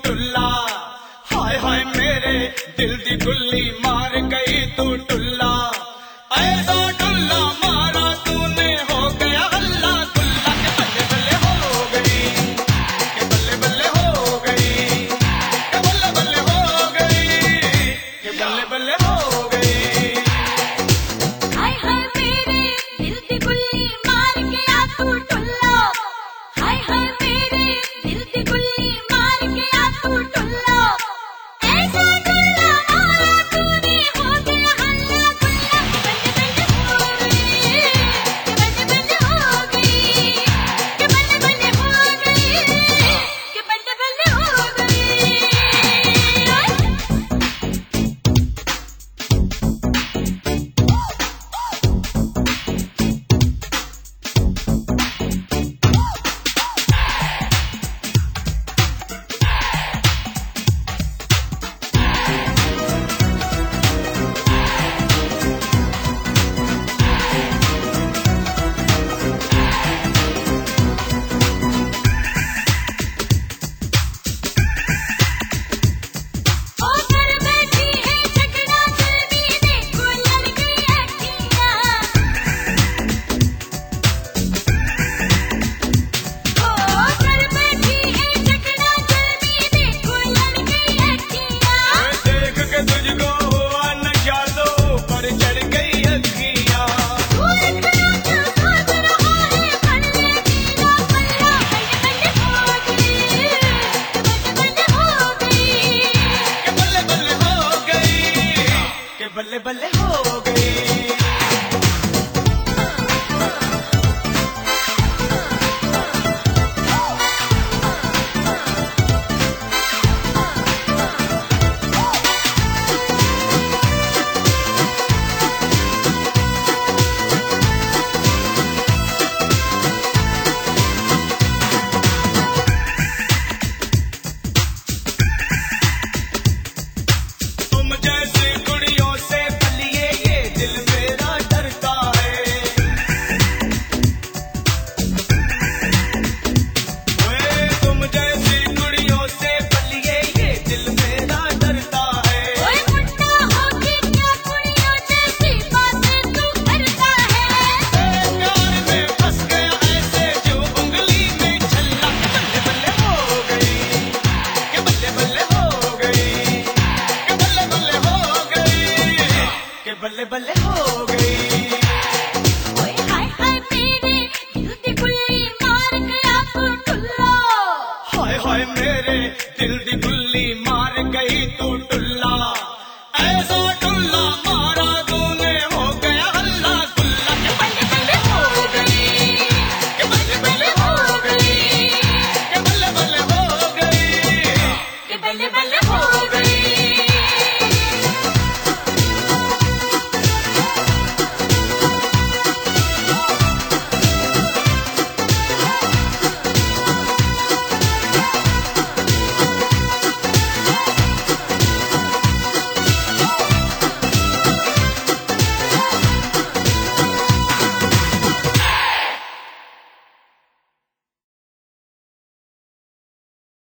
टुल्ला। हाय हाय मेरे दिल दी गुल्ली मार गई तू टुल्ला। ऐसा टुल्ला मारा तूने हो गया हल्ला गुल्ला। के बल्ले बल्ले हो गई, के बल्ले बल्ले हो गई, के बल्ले बल्ले हो गई, के बल्ले बल्ले हो गई। हाय हाय मेरे दिल दी गुल्ली मार गया तू टुल्ला। हाय हाय मेरे दिल दी गुल्ली मार गया तू टुल्ला। ऐसा टुल्ला मारा तूने हो गया हल्ला गुल्ला। बल्ले बल्ले हो गई, के बल्ले बल्ले हो गई, के बल्ले बल्ले हो गई, के बल्ले बल्ले हो गई। ओकर बैठी है झगड़ा चलनी देखो लड़की अखियाँ। ओकर बैठी है झगड़ा चलनी देखो लड़की अखियाँ। देख के तुझको हुआ नशा तो ऊपर चढ़ गई अखियाँ। सूरज का भाग रहा है बल्ले नीला बल्ला। बल्ले बल्ले हो गई, के बल्ले बल्ले हो गई, के बल्ले बल्ले हो गई। तुम जैसी कुड़ियों से पलिए ये दिल मेरा डरता है। ओए तुम जैसी कुड़ियों से पलिए ये दिल मेरा डरता है। ओए मुन्ना होके क्या कुड़ियों जैसी बातें तू करता है। प्यार में फंस गया ऐसे जो उंगली में छल्ला। के बल्ले बल्ले हो गई, के बल्ले बल्ले हो गई, के बल्ले बल्ले हो गई, के बल्ले बल्ले हो गई। ओए हाय हाय मेरे दिल दी गुल्ली मार गया तू टुल्ला। हाय हाय मेरे दिल दी गुल्ली मार गई तू टुल्ला। ऐसा टुल्ला मारा तूने हो गया हल्ला गुल्ला। के बल्ले बल्ले हो गई, के बल्ले बल्ले हो गई, के बल्ले बल्ले हो गई, के बल्ले बल्ले